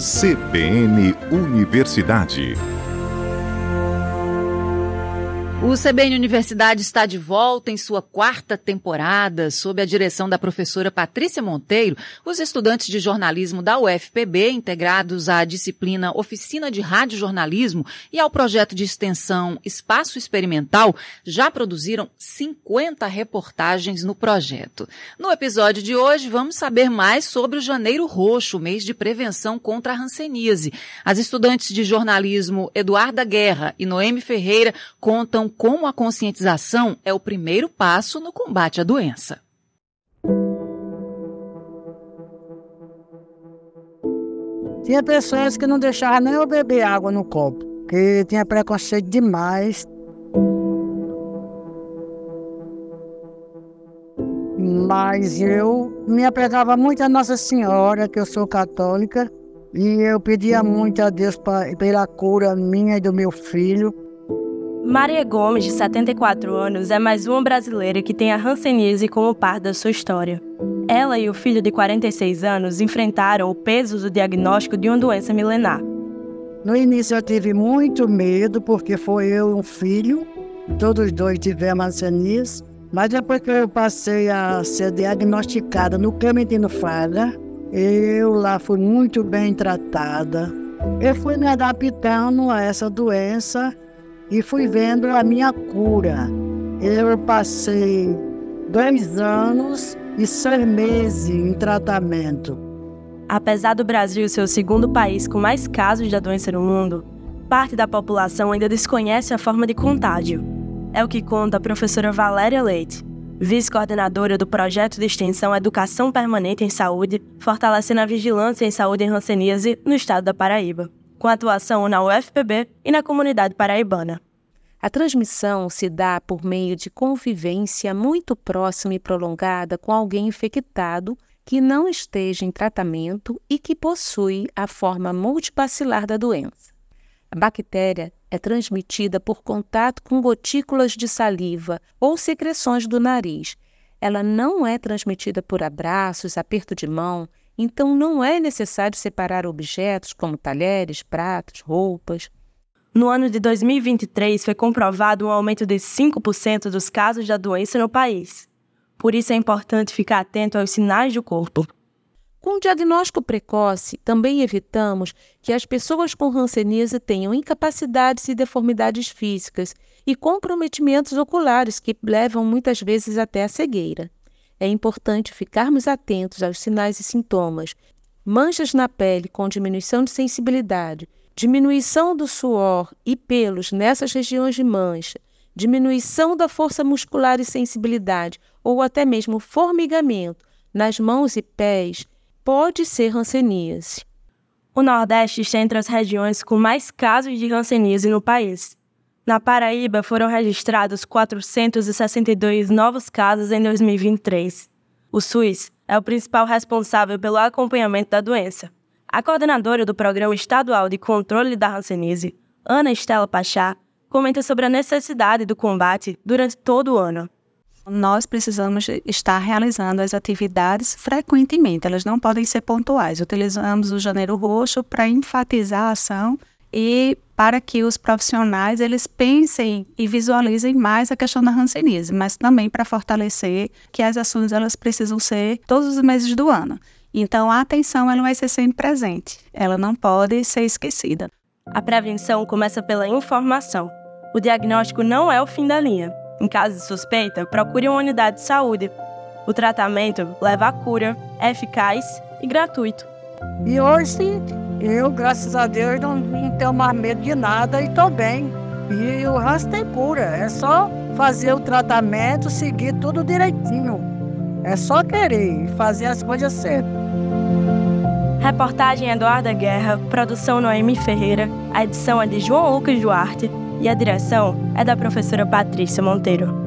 CBN Universidade. O CBN Universidade está de volta em sua 4ª temporada, sob a direção da professora Patrícia Monteiro. Os estudantes de jornalismo da UFPB, integrados à disciplina Oficina de Radiojornalismo e ao projeto de extensão Espaço Experimental, já produziram 50 reportagens no projeto. No episódio de hoje, vamos saber mais sobre o Janeiro Roxo, mês de prevenção contra a hanseníase. As estudantes de jornalismo Eduarda Guerra e Noemi Ferreira contam como a conscientização é o primeiro passo no combate à doença. Tinha pessoas que não deixavam nem eu beber água no copo, porque tinha preconceito demais. Mas eu me apegava muito a Nossa Senhora, que eu sou católica, e eu pedia muito a Deus pela cura minha e do meu filho. Maria Gomes, de 74 anos, é mais uma brasileira que tem a hanseníase como parte da sua história. Ela e o filho de 46 anos enfrentaram o peso do diagnóstico de uma doença milenar. No início eu tive muito medo, porque foi eu e um filho, todos os dois tivemos hanseníase, mas depois que eu passei a ser diagnosticada no Clementino Fraga, eu lá fui muito bem tratada. Eu fui me adaptando a essa doença e fui vendo a minha cura. Eu passei 2 anos e 6 meses em tratamento. Apesar do Brasil ser o segundo país com mais casos da doença no mundo, parte da população ainda desconhece a forma de contágio. É o que conta a professora Valéria Leite, vice-coordenadora do projeto de extensão Educação Permanente em Saúde, fortalecendo a vigilância em saúde em hanseníase no estado da Paraíba, com atuação na UFPB e na comunidade paraibana. A transmissão se dá por meio de convivência muito próxima e prolongada com alguém infectado que não esteja em tratamento e que possui a forma multibacilar da doença. A bactéria é transmitida por contato com gotículas de saliva ou secreções do nariz. Ela não é transmitida por abraços, aperto de mão, então não é necessário separar objetos como talheres, pratos, roupas. No ano de 2023, foi comprovado um aumento de 5% dos casos da doença no país. Por isso é importante ficar atento aos sinais do corpo. Com o diagnóstico precoce, também evitamos que as pessoas com hanseníase tenham incapacidades e deformidades físicas e comprometimentos oculares que levam muitas vezes até a cegueira. É importante ficarmos atentos aos sinais e sintomas. Manchas na pele com diminuição de sensibilidade, diminuição do suor e pelos nessas regiões de mancha, diminuição da força muscular e sensibilidade ou até mesmo formigamento nas mãos e pés, pode ser hanseníase. O Nordeste está entre as regiões com mais casos de hanseníase no país. Na Paraíba, foram registrados 462 novos casos em 2023. O SUS é o principal responsável pelo acompanhamento da doença. A coordenadora do Programa Estadual de Controle da Hanseníase, Ana Estela Pachá, comenta sobre a necessidade do combate durante todo o ano. Nós precisamos estar realizando as atividades frequentemente, elas não podem ser pontuais. Utilizamos o Janeiro Roxo para enfatizar a ação e para que os profissionais eles pensem e visualizem mais a questão da hanseníase, mas também para fortalecer que as ações elas precisam ser todos os meses do ano. Então a atenção ela vai ser sempre presente, ela não pode ser esquecida. A prevenção começa pela informação. O diagnóstico não é o fim da linha. Em caso de suspeita, procure uma unidade de saúde. O tratamento leva à cura, é eficaz e gratuito. E hoje eu, graças a Deus, não tenho mais medo de nada e estou bem. E o resto tem cura, é só fazer o tratamento, seguir tudo direitinho. É só querer fazer as coisas certas. Reportagem Eduarda Guerra, produção Noemi Ferreira, a edição é de João Lucas Duarte e a direção é da professora Patrícia Monteiro.